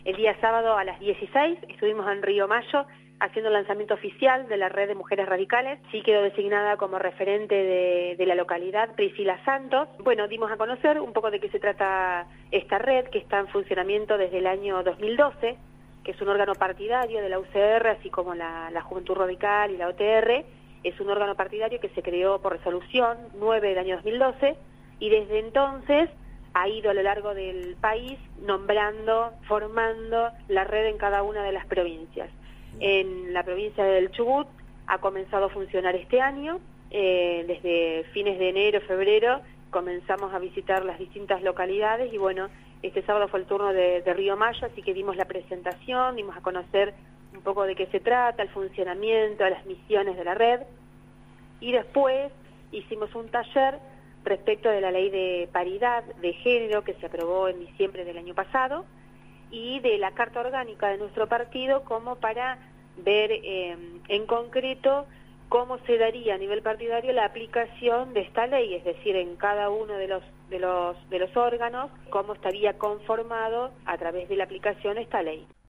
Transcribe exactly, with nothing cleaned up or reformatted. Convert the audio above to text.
El día sábado a las dieciséis estuvimos en Río Mayo haciendo el lanzamiento oficial de la red de mujeres radicales. Sí quedó designada como referente de, de la localidad Priscila Santos. Bueno, dimos a conocer un poco de qué se trata esta red, que está en funcionamiento desde el año dos mil doce, que es un órgano partidario de la U C R, así como la, la Juventud Radical y la O T R. Es un órgano partidario que se creó por resolución nueve del año dos mil doce, y desde entonces ha ido a lo largo del país nombrando, formando la red en cada una de las provincias. En la provincia del Chubut ha comenzado a funcionar este año, eh, desde fines de enero, febrero, comenzamos a visitar las distintas localidades y bueno, este sábado fue el turno de, de Río Mayo, así que dimos la presentación, dimos a conocer un poco de qué se trata, el funcionamiento, las misiones de la red, y después hicimos un taller respecto de la ley de paridad de género que se aprobó en diciembre del año pasado y de la carta orgánica de nuestro partido, como para ver eh, en concreto cómo se daría a nivel partidario la aplicación de esta ley, es decir, en cada uno de los de los de los órganos, cómo estaría conformado a través de la aplicación esta ley.